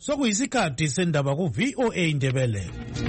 Sokuyisikhathi sendaba ku VOA Indebele.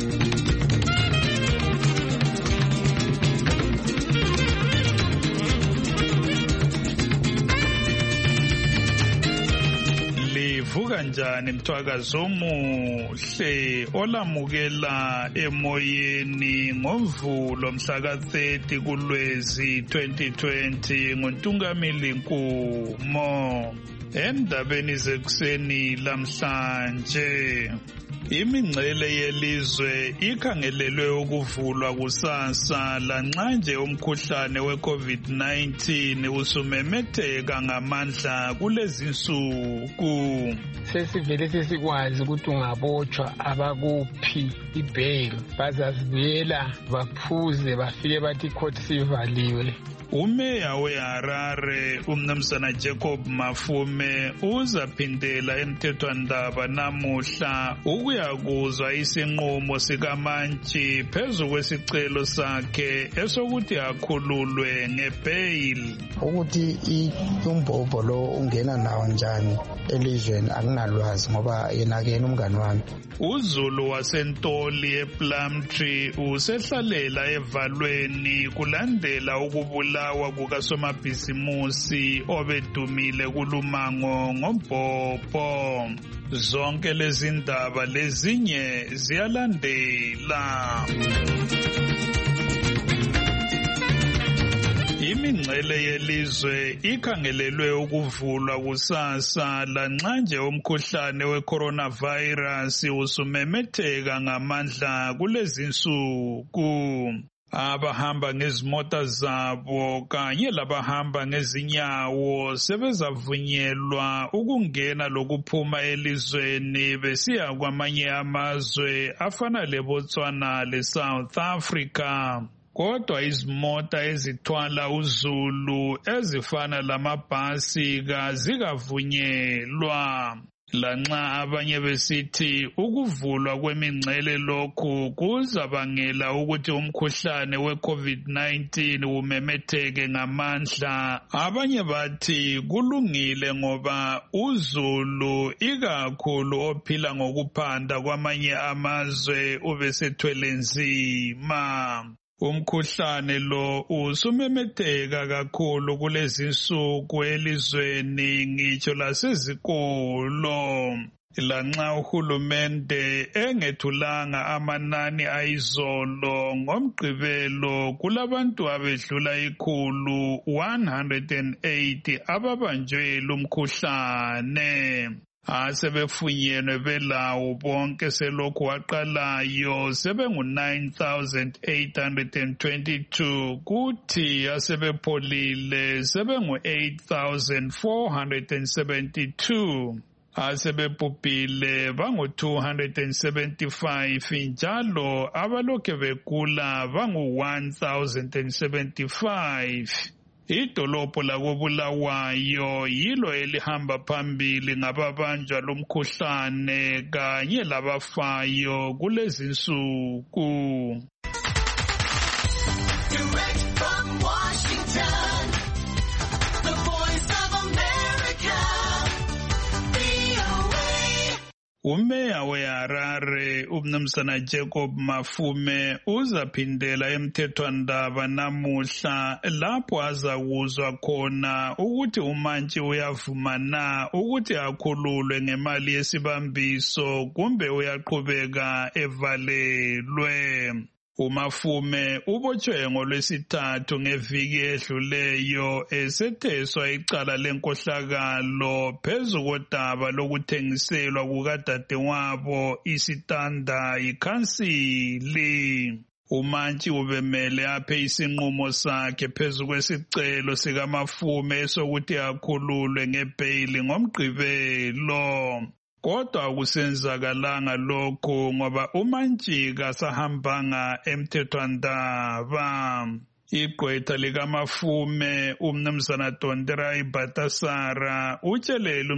Livuka njani mthwakazo omuhle olamukela emoyeni ngoMvulo mhla ka-30 kuLwezi 2020 nguNtungamili Nkumo. Endabeni zekuseni lamhlanje, imingcele yelizwe ikhangelelwe ukuvulwa kusasa lanxa nje umkhuhlane we-COVID-19 usumemetheka ngamandla kulezi nsuku. Sesivele sesikwazi ukuthi ungabotshwa abakuphi ibail bazazibuyela baphuze bafike bathi court sivaliwe. Umeya weHarare umnumzana Jacob Mafume uzaphindela emthethwandaba namuhla ukuyakuzwa isinqumo sikaMantshi phezu kwesicelo sakhe esokuthi akhululwe ngebail. Ukuthi umbhobho lo ungena nawo njani elizweni akunalwazi ngoba yena umngani wami. uZulu wasentoli ePlumtree usehlalela evalweni kulandela ukubulawa kukasomabhizimusi obedumile kulumango ngombhobho. Zonke lezi ndaba lezinye ziyalandela. Imingcele yelizwe ikhangelelwe ukuvulwa kusasa lanxa nje umkhuhlane we-coronavirus usumemetheka ngamandla kulezi nsuku. Abahamba ngezimota zabo kanye labahamba ngezinyawo sebezavunyelwa ukungena lokuphuma elizweni besiya kwamanye amazwe afana leBotswana leSouth Africa. Kodwa izimota ezithwala uZulu ezifana lamabhasi kazikavunyelwa. Lanxa abanye besithi ukuvulwa kwemingcele lokhu kuzabangela ukuthi umkhuhlane we-COVID-19 umemetheke ngamandla, abanye bathi kulungile ngoba uZulu ikakhulu ophila ngokuphanda kwamanye amazwe ubesethwele nzima. Umkhuhlane lo usumemetheka kakhulu kulezi nsuku elizweni ngitsho lasezikolo. Lanxa uhulumende engethulanga amanani ayizolo ngoMgqibelo kulabantu abedlula 108 ababanjwe lumkhuhlane. Asebefunyenwe belawo bonke selokhu waqalayo sebengu-9,822 kuthi asebepholile sebengu-8,472. Asebebhubhile bangu-275 njalo abalokhe begula bangu-1,075. Idolobho lakoBulawayo yilo elihamba phambili ngababanjwa lomkhuhlane kanye labafayo kulezi nsuku. Umeya weHarare umnumzana Jacob Mafume uzaphindela emthethwandaba namuhla lapho azakuzwa khona ukuthi uMantshi uyavuma na ukuthi akhululwe ngemali yesibambiso kumbe uyaqhubeka evalelwe. uMafume ubotshwe ngoLwesithathu ngeviki edluleyo esetheswa icala lenkohlakalo phezu kodaba lokuthengiselwa kukadadewabo isitanda yikhansili. uMantshi ubemele aphe isinqumo sakhe phezu kwesicelo sikaMafume sokuthi akhululwe ngebheyili ngoMgqibelo. Kodwa akusenzakalanga lokho ngoba uMantshi kasahambanga emthethwandaba. Igqwetha likaMafume umnumzana Donderai Batasara utshelele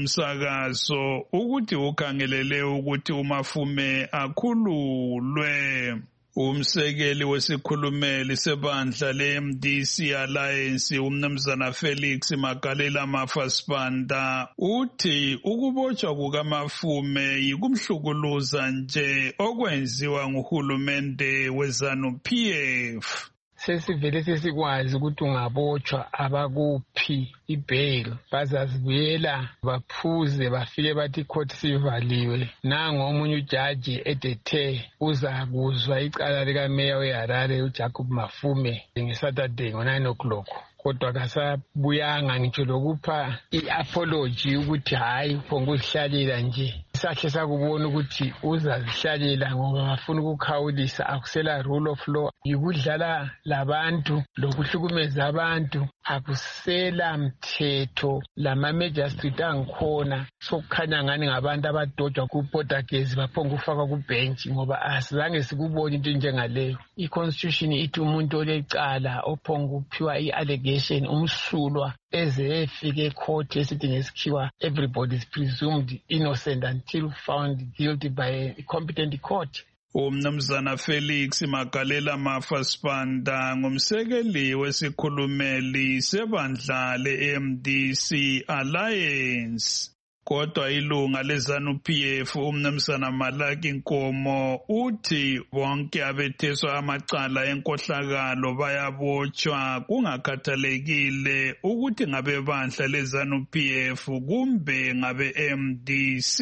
umsakazo ukuthi ukhangelele ukuthi uMafume akhululwe. Umsekeli wesikhulumeli sebandla le-MDC Alliance umnumzana Felix Magalela Mafasibanda uthi ukubotshwa kukaMafume yikumhlukuluza nje okwenziwa nguhulumende weZANU-PF. Sesivele sesikwazi ukuthi ungabotshwa abakuphi ibail bazazibuyela baphuze bafike bathi icourt sivaliwe. Nango omunye ujaji edethe uzakuzwa icala likameya weHarare uJacob Mafume ngeSaturday ngo-9 o'clock. Kodwa kasabuyanga ngitsho lokupha i-apology ukuthi hayi phonguzihlalela nje. Sahle sakubona ukuthi uzazihlalela ngoba bafuna ukukhawulisa akusela rule of law, yikudlala labantu lokuhlukumeza abantu, akusela mthetho lama-magistrate angikhona. Sokukhanya ngani ngabantu abadojwa ku-Portuguese baphongufakwa ku-bench ngoba asizange sikubone into njengaleyo. I-constitution ithi umuntu olecala ophonguphiwa i-allegation umsulwa eze efike ecourt esithi ngesikhiwa everybody is presumed innocent until found guilty by a competent court. Umnumzana Felix Magalela Mafasibanda ngumsekeli wesikhulumeli sebandla le-MDC Alliance. Kodwa ilunga leZANU-PF umnumzana Malaki Nkomo uthi bonke abetheswa amacala enkohlakalo bayabotshwa kungakhathalekile ukuthi ngabe bandla leZANU-PF kumbe ngabe MDC.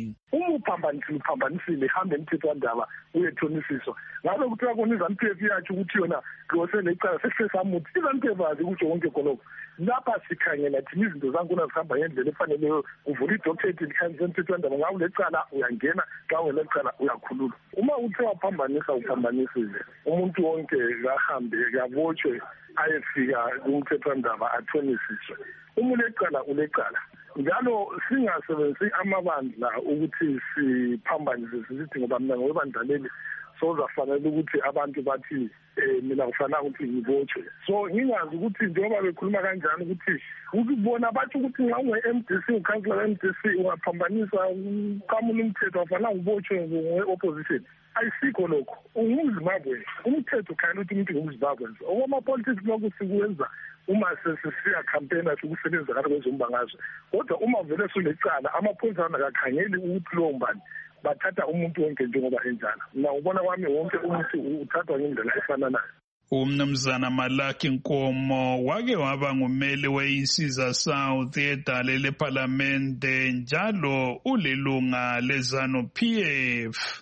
Uphambanisile hambe emthethwandaba uyethonisiswa ngabe kuthiwa kona iZANU-PF yatsho ukuthi yona loselecala sesisesamuthi iZANU-PF azi ukuthi konke khonokho. Lapha sikhangela thina izinto zankuna zihamba ngendlela efaneleyo. Uvula idoctorate likhanisa emthethwandaba ngabe ulecala uyangena, xa ulecala uyakhululwa. Uma uthe waphambanisa uphambanisile, umuntu wonke kahambe kabotshwe ayefika kumthethwandaba athonisiswe. Uma ulecala njalo singasebenzisi amabandla ukuthi siphambanise sithi ngoba mina ngowebandla leli sozafanele ukuthi abantu bathi mina kufanele ukuthi ngibotshwe. So ngingazi ukuthi njengoba bekhuluma kanjani ukuthi ukubona bathi ukuthi nxa unge-MDC ukhansela we-MDC ungaphambanisa uqamula umthetho wafanele ngibotshwe nge-opposition. Ayisikho lokho. UmZimbabwe umthetho ukhayela ukuthi umuntu ngumZimbabwe. Okwama-politics lokhu sikwenza uma sesiya campaign athi ukusebenza ngathi kwezombangazwe. Kodwa uma vele sulecala amaphoyisa akakhangeli ukuthi lowo mbani bathatha umuntu wonke njengoba enjalo. Mina ubona kwami wonke umuntu uthathwa ngendlela efananayo. Umnumzana Malaki Nkomo wake waba ngumeli weInsiza South edale leParlamente njalo ulilunga leZANU-PF.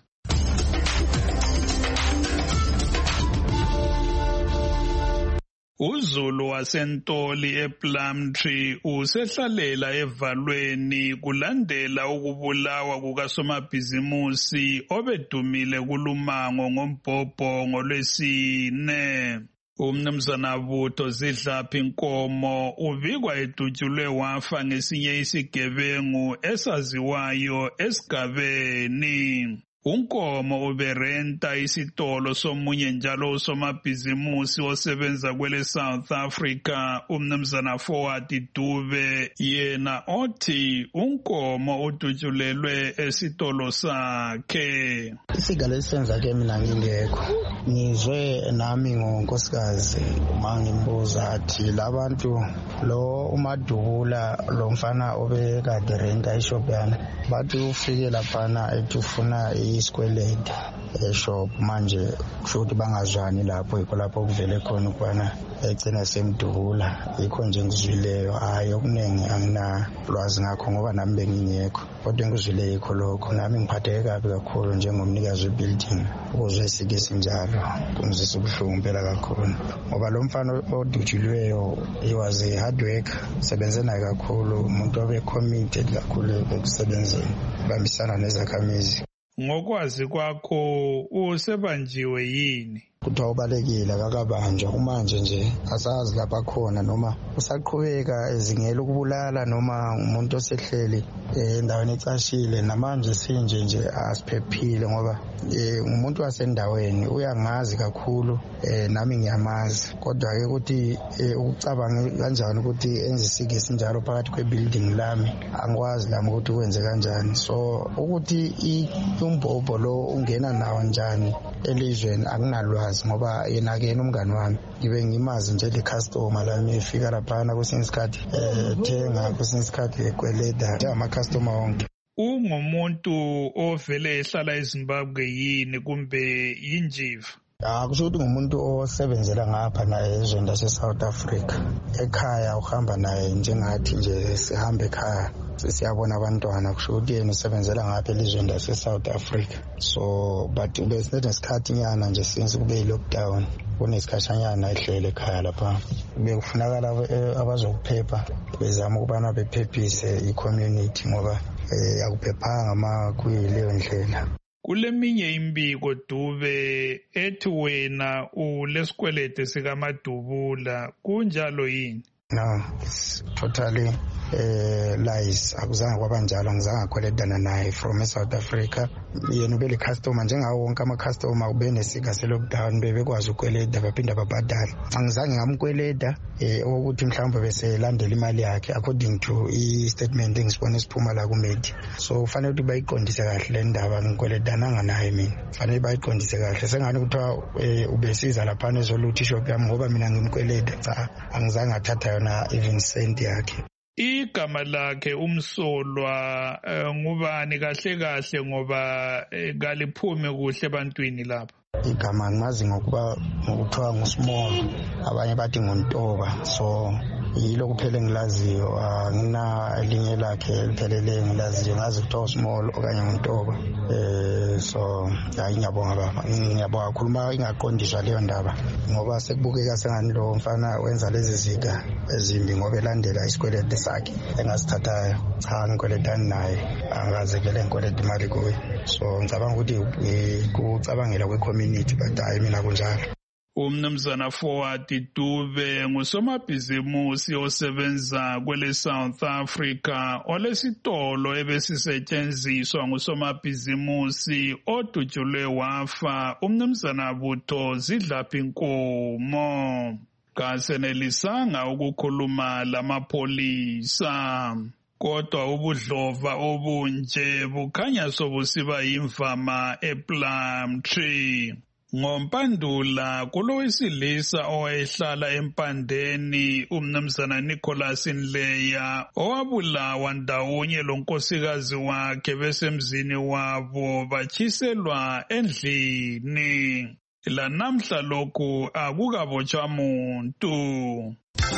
uZulu wasentoli ePlumtree usehlalela evalweni kulandela ukubulawa kukasomabhizimusi obedumile kulumango ngombhobho ngolwesine. Umnumzana Butho Zidlaphi Nkomo ubikwa edutshulwe wafa ngesinye isigebengu esaziwayo esigabeni. uNkomo uberenta isitolo somunye njalo usomabhizimusi osebenza kwele South Africa umnumzana Forward Dube, yena othi uNkomo udutshulelwe esitolo sakhe. Isigalo esenza ke mina ngingekho, ngizwe nami ngonkosikazi mangimbuza athi labantu lo uMadubula lo mfana obekade renta ishop yana bathi ufike laphana ethi ufuna isikwelede eshop manje kusho ukuthi bangazwani lapho yikho lapho kuvele khona ukwana egcina semdubula. Yikho nje ngizwileyo, hayi okuningi anginalwazi ngakho ngoba nami bengingekho, kodwa ngizwile yikho lokho. Nami ngiphatheke kabi kakhulu njengomnikazi webuilding ukuzwe sike sinjalo, kungizwisa ubuhlungu phela kakhulu ngoba lo mfana odutshulweyo he was a hard worker, sebenze naye kakhulu, umuntu obe committed kakhulu ekusebenzeni, bambisana nezakhamizi. Ngokwazi kwakho usebanjiwe yini? kuthiwa ubalekile akabanjwa kumanje nje asazi lapha khona noma usaqhubeka ezingela ukubulala noma umuntu osehleli endaweni ecashile namanje sinje nje asiphephile ngoba umuntu wasendaweni uyangazi kakhulu nami ngiyamazi kodwa ke ukuthi ukucabanga kanjani ukuthi enze isikisi njalo phakathi kwebuilding lami angikwazi lami ukuthi kwenze kanjani so ukuthi umbhobho lo ungena nawo njani elizweni akunalwazi ngoba yena ke umngani wami ngibe ngimazi nje le customer la ngifika lapha kwesinye isikhathi thenga kwesinye isikhathi ekweleda ama customer wonke. Ungumuntu ovele ehlala eZimbabwe yini kumbe yinjiva? Kusho ukuthi ngumuntu osebenzela ngapha naye ezweni lase-South Africa. Ekhaya uhamba naye njengathi nje sihambe ekhaya siyabona abantwana kusho ukuthi yena usebenzela ngapha elizweni lase-South Africa. So but besinesisikhathi nyana nje since kube i-lockdown kunesikhashanyana ehlele ekhaya lapha. Bekufunakala abazokuphepha bezama ukubana bephephise i-community ngoba akuphephanga ma kuyileyo ndlela. Kuleminye imbiko Dube ethi wena ulesikwelede sikaMadubula kunjalo yini? No, it's totally lies. Akuzange kwabanjalo, ngizange ngakweledana naye from South Africa. Yena ubele customer njengawo wonke ama-customer ubenesika se-lockdown bebekwazi ukweleda baphinda babhadala. Angizange ngamkweleda ukuthi mhlawumbe beselandela imali yakhe according to i-statement engisibone siphuma la kumedi. So kufanele ukuthi bayiqondise kahle le ndaba, ngikweledana naye mina. Kufanele bayiqondise kahle. Sengani kuthiwa ubesiza laphana ezoluthi shop yami ngoba mina ngimkweleda. Cha, angizange ngathatha yona even cent yakhe. Igama lakhe umsolwa ngubani kahle kahle ngoba kaliphumi kuhle ebantwini lapha? Igama ngimazi ngokuthiwa nguSmall, abanye bathi nguNtoba. So yilo kuphela engilaziyo, ngina elinye lakhe eliphelele engilaziyo, ngazi kuthiwa uSmall okanye nguNtoba. So ngiyabonga baba, ngiyabonga kakhulu ingaqondiswa leyo ndaba ngoba sekubukeka sengani lo mfana wenza lezi zika ezimbi ngoba elandela isikwelede sakhe engasithathayo. Cha, ngikweledani naye, angaze vele ngikwelede imali kuye. So ngicabanga ukuthi kucabangela kwe-community but hayi mina kunjalo. Umnumzana Forward Dube ngusomabhizimusi osebenza kwele South Africa olesitolo ebesisetshenziswa ngusomabhizimusi odutshulwe wafa umnumzana Butho Zidlaphi Nkomo. Kasenelisanga ukukhuluma lamapholisa. Kodwa ubudlova obunje bukhanya sobusiba imvama ePlumtree. Ngompandula kulowesilisa owayehlala empandeni umnumzana Nicholas Nleya owabulawa ndawonye lonkosikazi wakhe besemzini wabo batshiselwa endlini. Lanamhla lokhu akukabotshwa muntu.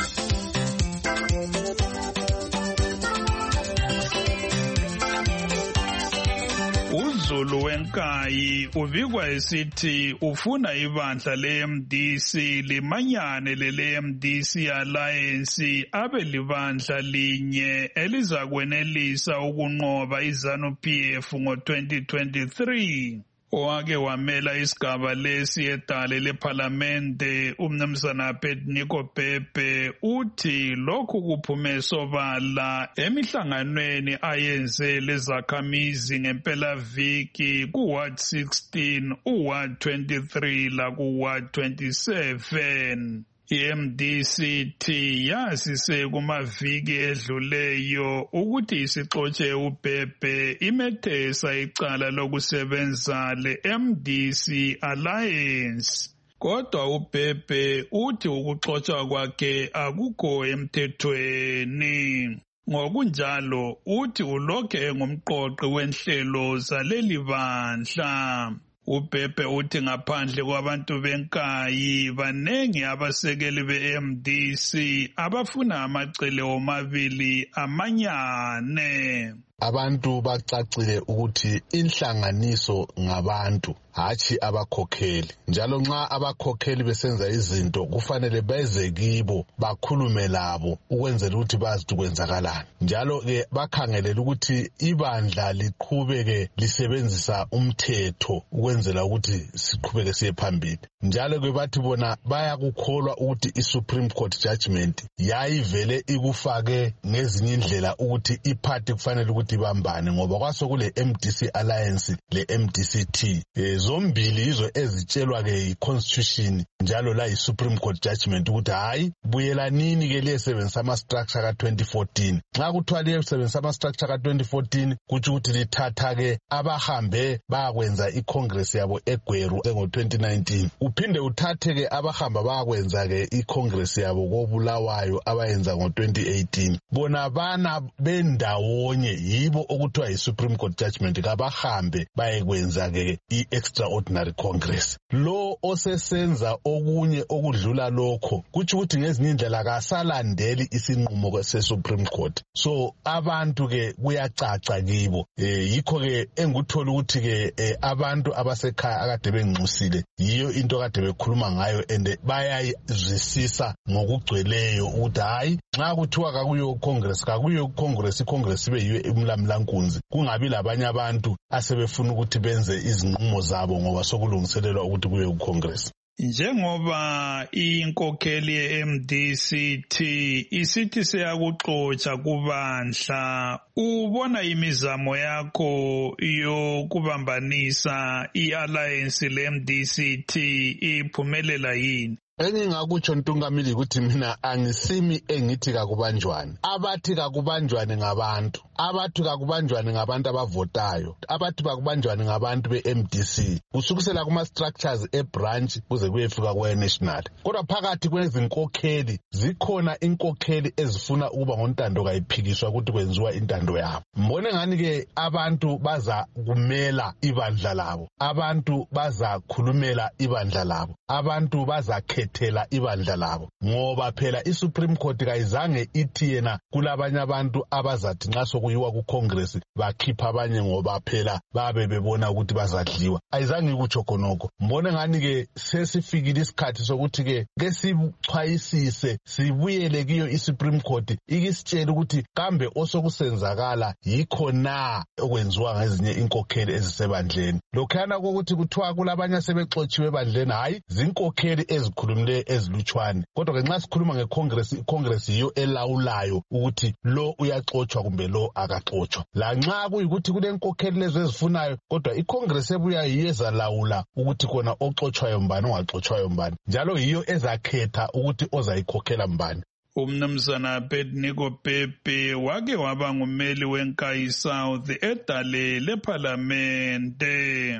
uZulu wenkayi ubikwa esithi ufuna ibandla le-MDC limanyane lele-MDC Alliance abe libandla linye elizakwenelisa ukunqoba iZANU-PF ngo-2023. Owake wamela isigaba lesi edale lephalamende umnumzana Pednico Pepe uthi lokhu kuphume sobala emihlanganweni ayenze lezakhamizi ngempelaviki kuWard 16, uWard 23 lakuWard 27. iMDCT yasise kumaviki edluleyo ukuthi isixotshe uBhebhe imethesa icala lokusebenza leMDC Alliance. Kodwa uBhebhe uthi ukuxotshwa kwakhe akukho emthethweni. Ngokunjalo uthi ulokhu engumqoqi wenhlelo zaleli bandla. uBhebhe uthi ngaphandle kwabantu benkayi banengi abasekeli beMDC abafuna amacele omabili amanyane. Abantu bacacile ukuthi inhlanganiso ngabantu hathi abakhokheli, njalo nxa abakhokheli besenza izinto kufanele beze kibo bakhulume labo ukwenzela ukuthi bazi ukuthi kwenzakalani. Njalo ke bakhangelela ukuthi ibandla liqhubeke lisebenzisa umthetho ukwenzela ukuthi siqhubeke siye phambili. njalo ke bathi bona bayakukholwa ukuthi i-Supreme Court judgment yayivele ikufake ngezinye indlela ukuthi iphathi kufanele ukuthi ibambane ngoba kwasokule MDC Alliance le MDC-T zombili izo ezitshelwa ke yi-Constitution njalo la yi-Supreme Court judgment ukuthi hayi buyelanini ke liyesebenzisa ama-structure ka-2014 nxa kuthiwa liyesebenzisa ama-structure ka-2014 kutsho ukuthi lithatha ke abahambe bayakwenza i-Congress yabo eGweru ngo-2019 uphinde uthathe ke abahamba bayakwenza ke i-Congress yabo koBulawayo abayenza ngo-2018 bona bana bendawonye yibo okuthiwa yi-Supreme Court judgment kabahambe bayekwenza ke i-Extraordinary Congress lo osesenza okunye okudlula lokho kutsho ukuthi ngezinye indlela kasalandeli isinqumo se-Supreme Court so abantu ke kuyacaca kibo yikho ke enguthola ukuthi ke abantu abasekhaya akade benxusile yiyo into kade bekhuluma ngayo and bayayizwisisa ngokugcweleyo ukuthi hayi nxa kuthiwa kakuyo Congress i-Congress ibe yiyo umlamlankunzi kungabi labanye abantu asebefuna ukuthi benze izinqumo zabo ngoba sokulungiselelwa ukuthi kuye ku-Congress. Njengoba inkokheli ye-MDC-T isithi seyakuxotsha kubandla, ubona imizamo yakho yokubambanisa i-alliance le-MDC-T iphumelela yini? Engingakutsho Ntungamili ukuthi mina angisimi engithi kakubanjwane. Abathi kakubanjwane ngabantu. Abathi kakubanjwane ngabantu abavotayo. Abathi kakubanjwane ngabantu be-MDC. Kusukusela kuma-structures e-branch kuze kuyefika kwe-national. Kodwa phakathi kwezinkokheli zikhona inkokheli ezifuna ukuba ngontando kayiphikiswa ukuthi kwenziwa intando yabo. Mbone ngani ke abantu baza kumela ibandla labo. Abantu baza khulumela ibandla labo. Abantu baza thela ibandla labo ngoba phela i-Supreme Court kayizange ithi yena kulabanye abantu abazathi nxa sokuyiwa ku-Congress bakhipha abanye ngoba phela babe bebona ukuthi bazadliwa ayizange ikutsho khonokho mbone ngani ke sesifikile isikhathi sokuthi ke sichwayisise sibuyele kiyo i-Supreme Court ikisitshela ukuthi kambe osokusenzakala yikho na okwenziwa ngezinye inkokheli ezisebandleni lokhana kokuthi kuthiwa kulabanye sebexotshiwe ebandleni hayi zinkokheli ezikhulumile ezilutshwane kodwa ke nxa sikhuluma ngeCongress iCongress yiyo elawulayo ukuthi lo uyaxotshwa kumbe lo akaxotshwa la nxa kuyikuthi kulenkokheli lezo ezifunayo kodwa iCongress ebuya yezalawula ukuthi khona oxotshwayo mbani ongaxotshwayo mbani njalo yiyo ezakhetha ukuthi ozayikhokhela mbani. Umnumzana Abednego Pepe wake waba ngumeli weNkayi South edale leParlamente.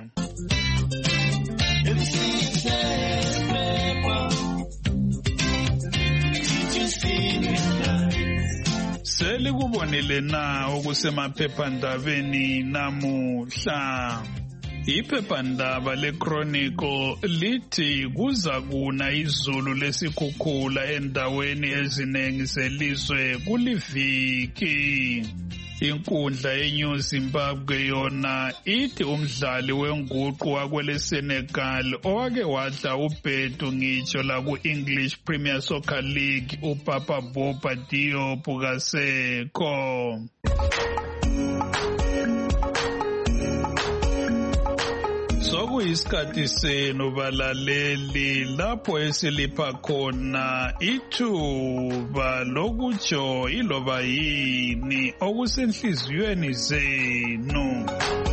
Selikubonile na okusemaphephandabeni namuhla. Iphephandaba leChronicle lithi kuza kuna izulu lesikhukhula endaweni eziningi zelizwe kuliviki. Inkundla yeNew Zimbabwe yona ithi umdlali wenguqu wakwele Senegal owake wadla ubhedu ngitsho la ku-English Premier Soccer League uPapa Bouba Diop kasekho. Sokuyisikhathi senu balaleli lapho esilipha khona ithuba lokutsho iloba yini okusenhliziyweni zenu.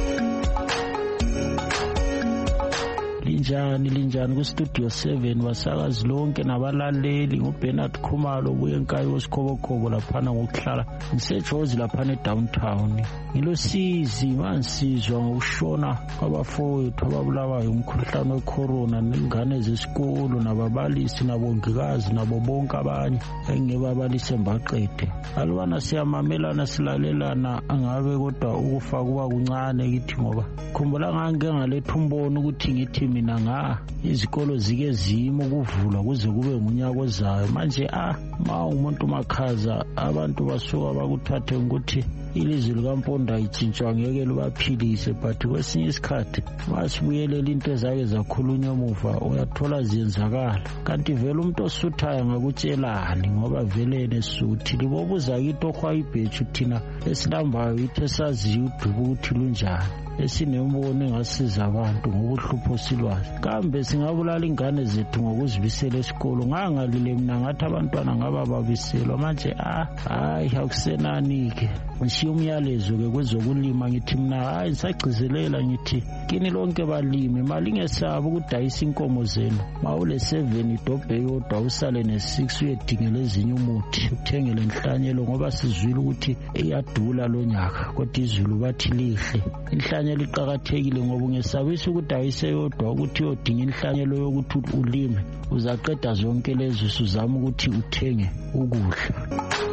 Linjani ku-Studio 7 wasakazi lonke nabalaleli nguBernard Khumalo obuye eNkayi Wosikhobokhoko laphana ngokuhlala ngiseJozi laphana eDowntown. Ngilosizi mansizwa ngokushona kwabafowethu ababulawayo umkhuhlane wecorona nengane zesikolo nababalisi nabongikazi nabo bonke abanye engebabalise mbaqede. Alubana siyamamelana silalelana angabe kodwa ukufa kuba kuncane kithi ngoba khumbula ngake ngaletha umbono ukuthi ngithi mina izikolo zike zima ukuvulwa kuze kube ngunyaka ozayo manje ma umuntu makhaza abantu basuka bakuthathe ukuthi ilizwi likampondo ayitshintshwa ngeke libaphilise, but kwesinye isikhathi masibuyelela into ezake zakhulunywa emuva uyathola ziyenzakala. Kanti vele umuntu osuthayo ngakutshelani ngoba vele nesuthi libobuza kithi ohwaya ibhethu thina esilambayo yithi esaziyo udubo ukuthi lunjani, esinembono engasiza abantu ngokuhlupho silwazi. Kambe singabulala ingane zethu ngokuzibisela esikolo? Ngangalile mina ngathi abantwana ngaba babiselwa manje hayi akusenani-ke. Ngishiya umyalezo-ke kwezokulima ngithi mina hayi ngisagcizelela ngithi kini lonke balimi malingesabi ukudayisa inkomo zenu, mawule 7 idobhe yodwa usale ne6 uyedingela ezinye umuthi uthengele inhlanyelo, ngoba sizwile ukuthi iyadula lo nyaka kodwa izulu bathi lihle. Inhlanyelo iqakathekile ngoba ungesabisa ukudayisa yodwa ukuthi uyodinga inhlanyelo yokuthi ulime, uzaqeda zonke lezo usuzama ukuthi uthenge ukudla.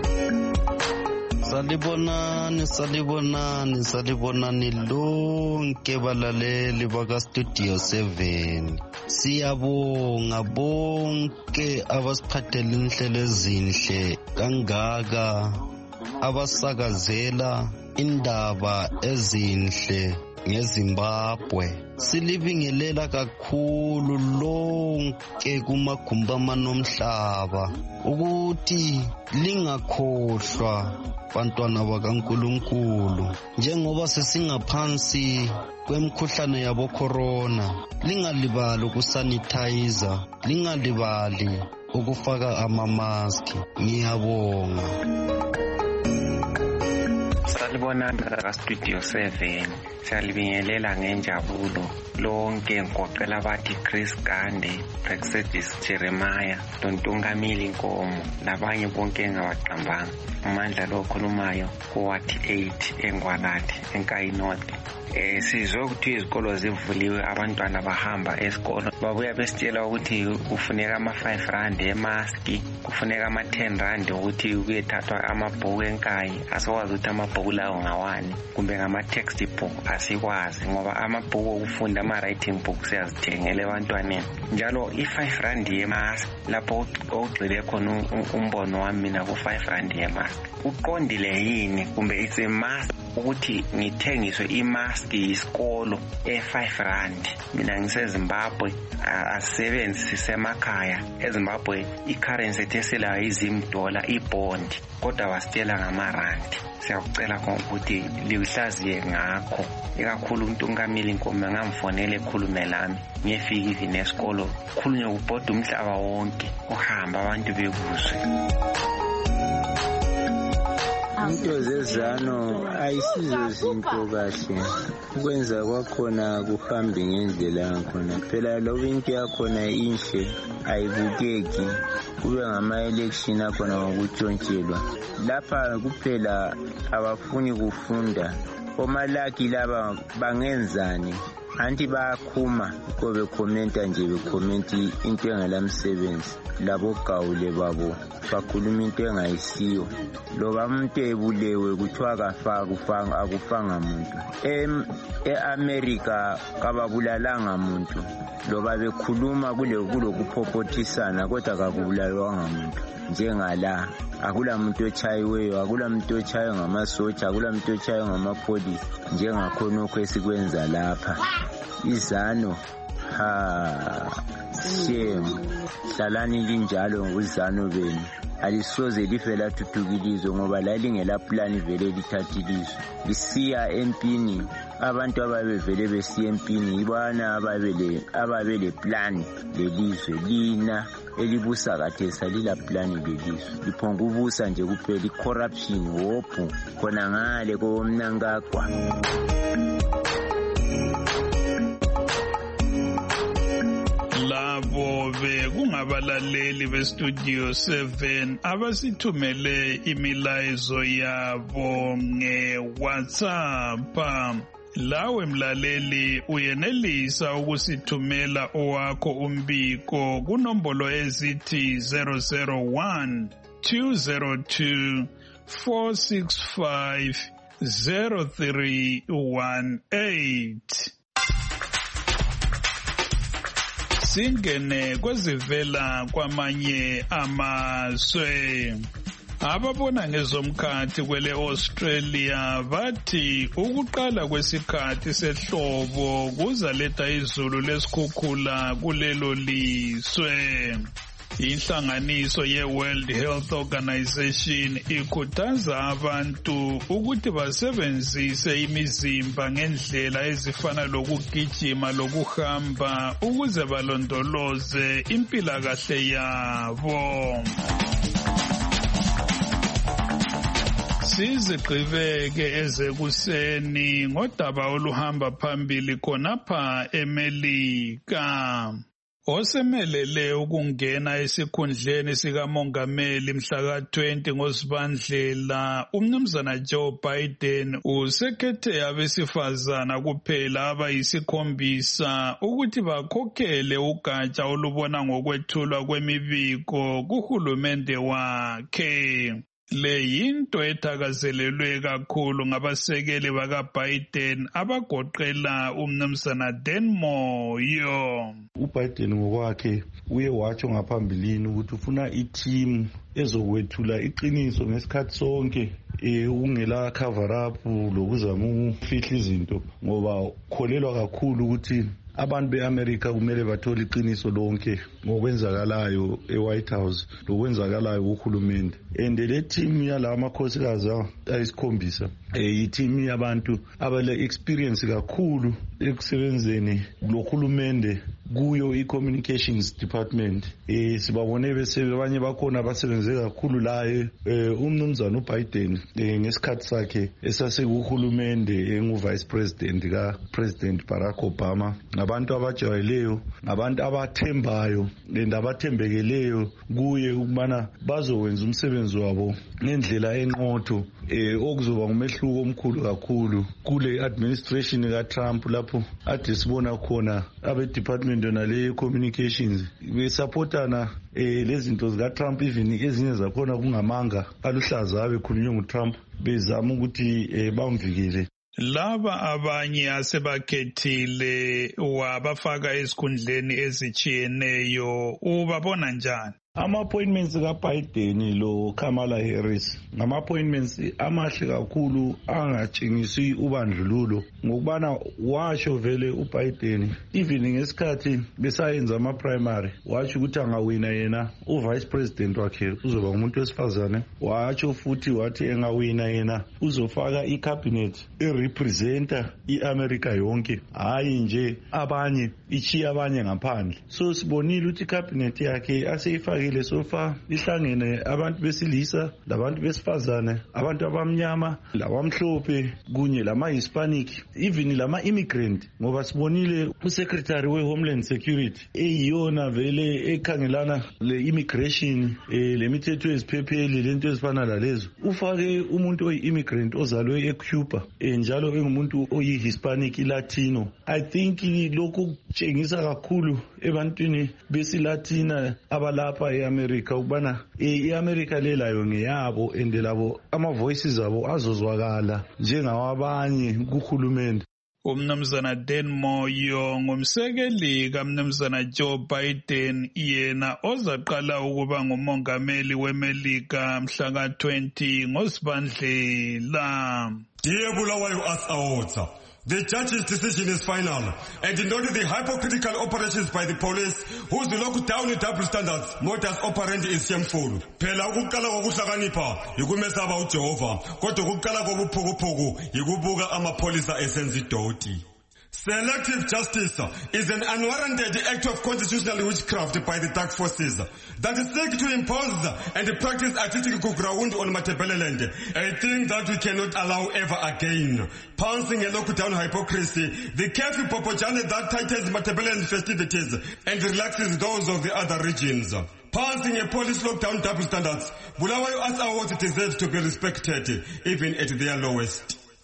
Salibonani lonke balaleli baka-Studio 7. Siyabonga bonke abasiphathele inhlelo ezinhle kangaka, abasakazela indaba ezinhle ngeZimbabwe. Silibingelela kakhulu lonke kumagumbi amanomhlaba ukuthi lingakhohlwa bantwana bakaNkulunkulu, njengoba sesingaphansi kwemikhuhlane yabo corona. Lingalibali ukusanitizer, lingalibali ukufaka amamaski. Ngiyabonga. Salibona ka-Studio 7, siyalibingelela ngenjabulo lonke ngoqela abathi Chris Gande, Praxedis Jeremiah, Dontungamili Nkomo labanye bonke engabaqambanga. Amandla lo khulumayo kuwathi 8 eNgwalathi eNkayi North. Sizwe ukuthi izikolo zivuliwe, abantwana bahamba esikolo, babuya besitshela ukuthi kufuneka ama-5 emaski, kufuneka ama-10 ukuthi kuyethathwa amabhuku enkayi. Asikwazi ukuthi amabhuku lawo ngawani kumbe ngama-textbook, asikwazi ngoba amabhuku okufunda ama-writing book siyazithengela ebantwaneni. Njalo i-R5 yemaski, lapho ogxile khona umbono wami mina ku-R5 yemaski, uqondile yini kumbe it's a must ukuthi ngithengiswe imaski yisikolo e-R5? Mina ngiseZimbabwe, asisebenzi sisemakhaya. eZimbabwe i-currency eteselayo $10 ibond, kodwa basitshela ngamarandi. Siyakucela ukuthi lihlaziye ngakho, ikakhulu uNtungamili Nkomo ngamfonele ekhulume lami ngiyefika even esikolo khulunywe ubhoda umhlaba wonke uhamba abantu bekuzwe. Into zezano ayisizo zinto kahle, ukwenza kwakhona kuhambe ngendlela yakhona. Phela loba into yakhona inhle ayibukeki, kube ngama-election akhona ngokuntshontshelwa. Lapha kuphela abafuni kufunda, omalaki laba bangenzani? Anti bayakhuma ko bekhomenta nje, bekhomenti into engelamsebenzi. Labo gawule babo bakhuluma into engayisiyo. Loba umuntu ebulewe kuthiwa akufanga muntu. E-America kababulalanga muntu, loba bekhuluma kulokupopothisana kodwa kakubulalwanga muntu. Njengala akula muntu ochayiweyo, akula muntu ochayiwe ngamasotsha, akula muntu ochayiwe ngamapolisi njengakhonokho esikwenza lapha. Izano shame, hlalani linjalo ngozano benu, alisoze life lathuthukilizwe ngoba lalingela plan vele lithathi ilizwe lisiya empini. Abantu ababevele besiya empini yibana ababele plan lelizwe. Lina elibusa kathesa lila plan lelizwe, liphonga ubusa nje kuphela i-corruption wophu khona ngale komnankagwa. Labo bekungabalaleli beStudio 7 abasithumele imilayezo yabo ngeWhatsApp. Lawe mlaleli uyenelisa ukusithumela owakho umbiko kunombolo ezithi 001 202 465 0318. Singene kwezivela kwamanye amazwe. Ababona ngezomkhathi kwele Australia bathi ukuqala kwesikhathi sehlobo kuzaletha izulu lesikhukhula kulelo lizwe. Inhlanganiso ye-World Health Organization ikhuthaza abantu ukuthi basebenzise imizimba ngendlela ezifana lokugijima lokuhamba ukuze balondoloze impilakahle yabo. Sizigqibeke ezekuseni ngodaba oluhamba phambili khonapha eMelika. Osemelele ukungena esikhundleni sikamongameli mhla ka-20 ngoZibandlela, umnumzana Joe Biden usekhethe abesifazana kuphela abayisikhombisa ukuthi bakhokhele ugatsha olubona ngokwethulwa kwemibiko kuhulumende wakhe. Le yinto ethakazelelwe kakhulu ngabasekeli baka-Biden abagoqela umnumzana Dan Moyo. UBiden ngokwakhe uye watsho ngaphambilini ukuthi ufuna i-team ezokwethula iqiniso ngesikhathi sonke ungela cover up lokuzama ukufihla izinto, ngoba kholelwa kakhulu ukuthi abantu beAmerica kumele bathole iqiniso lonke ngokwenzakalayo eWhite House lokwenzakalayo kuhulumende. And le team yala makhosikazi ayisikhombisa i-team yabantu abale experience kakhulu ekusebenzeni lohulumende kuyo i-communications department. Sibabone bese abanye bakhona abasebenze kakhulu laye umnumzana uBiden ngesikhathi sakhe esasekuhulumende engu-vice president ka-president Barack Obama. Abantu abajwayeleyo, abantu abathembayo abathembekeleyo kuye ukubana bazokwenza umsebenzi wabo ngendlela enqotho, okuzoba ngumehluko omkhulu kakhulu kule administration kaTrump lapho ade sibona khona abe-department yona le communications besupportana lezinto zikaTrump, even ezinye zakhona kungamanga aluhlaza abekhulunywe nguTrump bezama ukuthi bamvikele. Laba abanye asebakhethile wabafaka esikhundleni ezitshiyeneyo ubabona njani? Ama-appointments kaBiden lo Kamala Harris ngama-appointments amahle kakhulu angatshengisi ubandlululo, ngokubana washo vele uBiden even ngesikhathi besayenza ama-primary watsho ukuthi angawina yena u-vice president wakhe uzoba ngumuntu wesifazane. Watsho futhi wathi engawina yena uzofaka i-cabinet erepresenta i-America yonke, hayi nje abanye ichiya abanye ngaphandle. So sibonile ukuthi i-cabinet yakhe aseyifakile sofa ihlangene abantu besilisa labantu besifazane, abantu abamnyama labamhlophe kunye lama-Hispanic, even lama-immigrant, ngoba sibonile u-secretary we-Homeland Security eyiyona vele ekhangelana le-immigration lemithetho eziphepheli lento ezifana lalezo, ufake umuntu oyi-immigrant ozalwe eCuba njalo engumuntu oyi-Hispanic Latino. I think lokhu kutshengisa kakhulu ebantwini besilatina abalapha eAmerica ukubana iAmerica lelayo ngeyabo and labo ama-voices abo azozwakala njengawabanye kuhulumende. Umnumzana Dan Moyo ngumsekeli kamnumzana Joe Biden, yena ozaqala ukuba ngumongameli weMelika mhla ka-20 ngoZibandlela. Dear Bulawayo As-Aotsa, the judge's decision is final, and not the hypocritical operations by the police, whose lockdown double standards, modus operandi is shameful. Phela ukuqala kokuhlakanipha yikumesaba uJehova, kodwa ukuqala kobuphukuphuku yikubuka amapholisa esenza idoti. Selective justice is an unwarranted act of constitutional witchcraft by the dark forces that seek to impose and practice artistic ground on Matabeleland, a thing that we cannot allow ever again. Pouncing a lockdown hypocrisy, the careful propaganda that tightens Matabeleland festivities and relaxes those of the other regions. Passing a police lockdown double standards, Bulawayo As-Aotsa deserves to be respected, even at their lowest.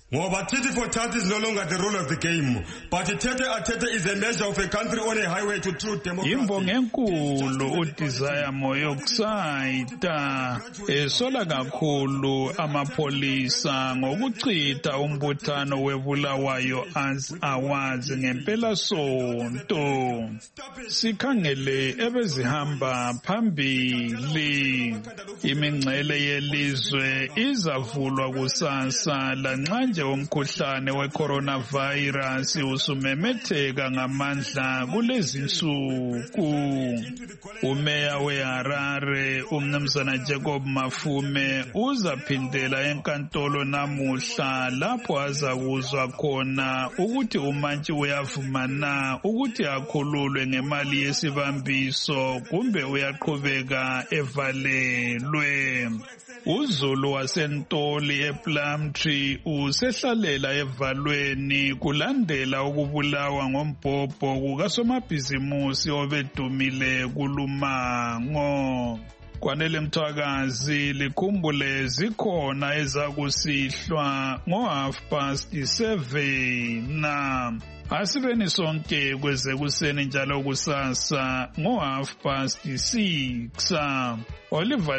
Ngoba titty for tat is no longer the rule of the game, but tete is a measure of a country on a highway to true democracy. Imbongo enkulu uDesire Moyokusayita esola kakhulu amapolisa ngokuchitha umbuthano weBulawayo awazi ngempela sonto. Sikhangele ebezihamba phambili. Imingcele yelizwe izavulwa kusasa lanxa nje umkhuhlane we-coronavirus usumemetheka ngamandla kulezi nsuku. Umeya weHarare uMnumzana Jacob Mafume uzaphindela enkantolo namuhla lapho azakuzwa khona ukuthi umantshi uyavuma na ukuthi akhululwe ngemali yesibambiso kumbe uyaqhubeka evalelwe. uZulu waseNtoli ePlumtree usehlalela evalweni kulandela ukubulawa ngombhobho kukasomabhizimusi obedumile kulumango. Kwanele Mthwakazi likhumbule zikhona ezakusihlwa ngo7:30. Asibeni sonke kwezekuseni njalo kusasa ngo6:30. Oliver